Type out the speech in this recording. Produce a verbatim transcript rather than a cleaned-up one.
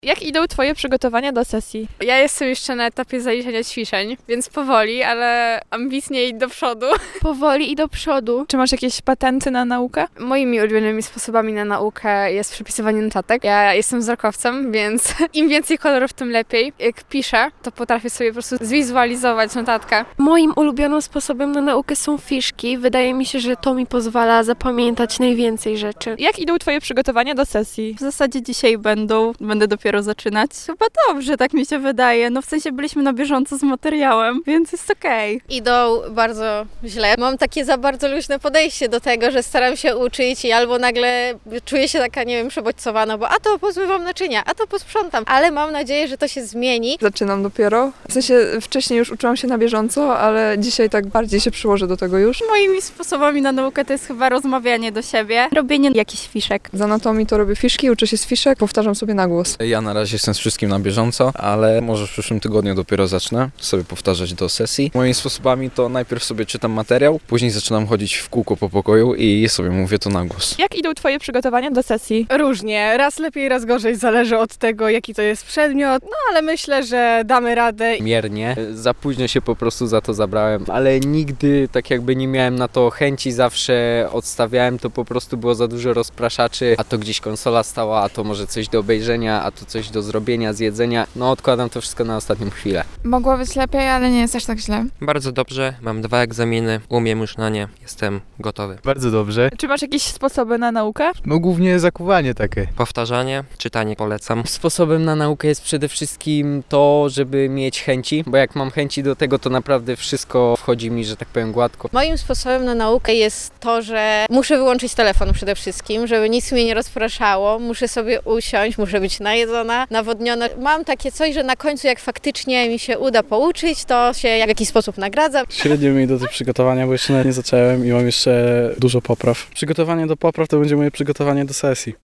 Jak idą twoje przygotowania do sesji? Ja jestem jeszcze na etapie zaliczenia ćwiczeń, więc powoli, ale ambitnie iść do przodu. Powoli i do przodu. Czy masz jakieś patenty na naukę? Moimi ulubionymi sposobami na naukę jest przepisywanie notatek. Ja jestem wzrokowcem, więc im więcej kolorów, tym lepiej. Jak piszę, to potrafię sobie po prostu zwizualizować notatkę. Moim ulubionym sposobem na naukę są fiszki. Wydaje mi się, że to mi pozwala zapamiętać najwięcej rzeczy. Jak idą twoje przygotowania do sesji? W zasadzie dzisiaj będą, będę dopiero zaczynać. Chyba dobrze, tak mi się wydaje. No w sensie byliśmy na bieżąco z materiałem, więc jest okej. Idą bardzo źle. Mam takie za bardzo luźne podejście do tego, że staram się uczyć i albo nagle czuję się taka, nie wiem, przebodźcowana, bo a to pozmywam naczynia, a to posprzątam, ale mam nadzieję, że to się zmieni. Zaczynam dopiero. W sensie wcześniej już uczyłam się na bieżąco, ale dzisiaj tak bardziej się przyłożę do tego już. Moimi sposobami na naukę to jest chyba rozmawianie do siebie, robienie jakichś fiszek. Z anatomii to robię fiszki, uczę się z fiszek, powtarzam sobie na głos. Ja na razie jestem z wszystkim na bieżąco, ale może w przyszłym tygodniu dopiero zacznę sobie powtarzać do sesji. Moimi sposobami to najpierw sobie czytam materiał, później zaczynam chodzić w kółko po pokoju i sobie mówię to na głos. Jak idą twoje przygotowania do sesji? Różnie, raz lepiej, raz gorzej, zależy od tego, jaki to jest przedmiot, no ale myślę, że damy radę. Miernie, za późno się po prostu za to zabrałem, ale nigdy tak jakby nie miałem na to chęci, zawsze odstawiałem, to po prostu było za dużo rozpraszaczy, a to gdzieś konsola stała, a to może coś do obejrzenia, a to coś do zrobienia, zjedzenia, no odkładam to wszystko na ostatnią chwilę. Mogło być lepiej, ale nie jest aż tak źle. Bardzo dobrze, mam dwa egzaminy, umiem już na nie, jestem gotowy. Bardzo dobrze. Czy masz jakieś sposoby na naukę? No głównie zakuwanie takie. Powtarzanie, czytanie polecam. Sposobem na naukę jest przede wszystkim to, żeby mieć chęci, bo jak mam chęci do tego, to naprawdę wszystko wchodzi mi, że tak powiem, gładko. Moim sposobem na naukę jest to, że muszę wyłączyć telefon przede wszystkim, żeby nic mnie nie rozpraszało, muszę sobie usiąść, muszę być najedzona, nawodniona. Mam takie coś, że na końcu jak faktycznie mi się uda pouczyć, to się w jakiś sposób nagradzam. Średnio mi do tych przygotowania, bo jeszcze nawet nie zacząłem i mam jeszcze dużo popraw. Przygotowanie do popraw to będzie moje przygotowanie do sesji.